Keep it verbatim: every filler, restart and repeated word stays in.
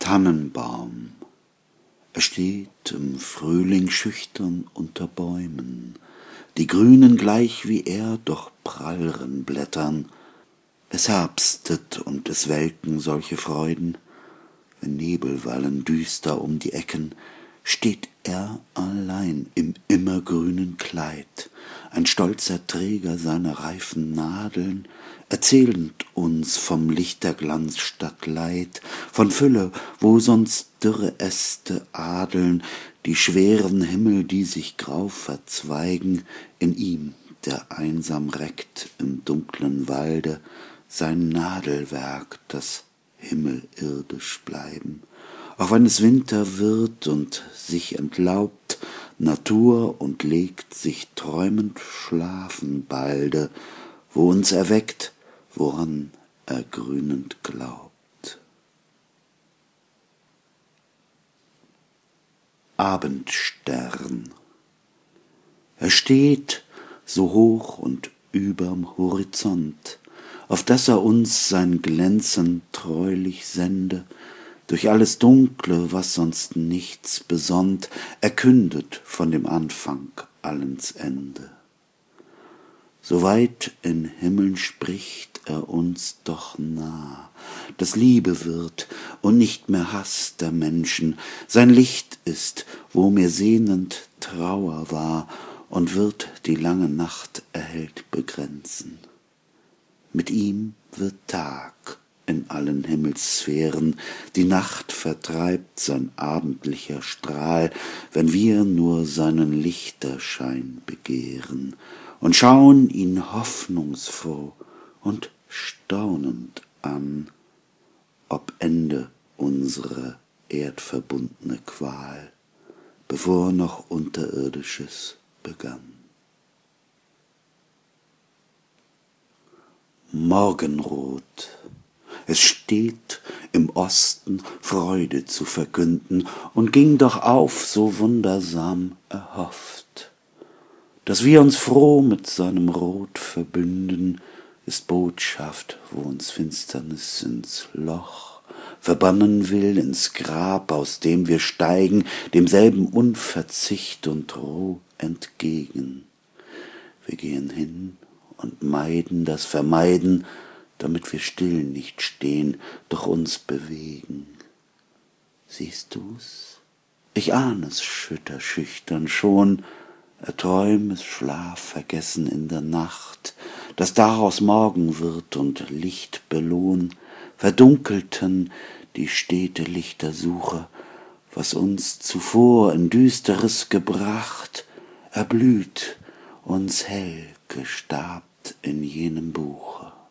Tannenbaum. Er steht im Frühling schüchtern unter Bäumen, die grünen gleich wie er, doch pralleren Blättern. Es herbstet und es welken solche Freuden, wenn Nebel wallen düster um die Ecken, steht er allein im immergrünen Kleid, ein stolzer Träger seiner reifen Nadeln, erzählend uns vom Lichterglanz statt Leid, von Fülle, wo sonst dürre Äste adeln, die schweren Himmel, die sich grau verzweigen, in ihm, der einsam reckt im dunklen Walde, sein Nadelwerk, das himmelirdisch bleiben. Auch wenn es Winter wird und sich entlaubt Natur und legt sich träumend schlafen balde, wo uns erweckt, woran er grünend glaubt. Abendstern. Er steht so hoch und überm Horizont, auf dass er uns sein Glänzen treulich sende, durch alles Dunkle, was sonst nichts besonnt, er kündet von dem Anfang allens Ende. So weit in Himmeln spricht er uns doch nah, dass Liebe wird und nicht mehr Hass der Menschen, sein Licht ist, wo mir sehnend Trauer war, und wird die lange Nacht erhellt begrenzen. Mit ihm wird Tag in allen Himmelssphären, die Nacht vertreibt sein abendlicher Strahl, wenn wir nur seinen Lichterschein begehren und schauen ihn hoffnungsfroh und staunend an, ob Ende unsere erdverbundne Qual, bevor noch Unterirdisches begann. Morgenrot. Es steht im Osten Freude zu verkünden und ging doch auf, so wundersam erhofft. Dass wir uns froh mit seinem Rot verbünden, ist Botschaft, wo uns Finsternis ins Loch verbannen will, ins Grab, aus dem wir steigen, demselben Unverzicht und roh entgegen. Wir gehen hin und meiden das Vermeiden, damit wir still nicht stehen, doch uns bewegen. Siehst du's? Ich ahn es schütterschüchtern schon, erträum es schlafvergessen in der Nacht, dass daraus Morgen wird und Licht belohn, verdunkelten die stete Lichtersuche, was uns zuvor in Düsteres gebracht, erblüht uns hell gestabt in jenem Buche.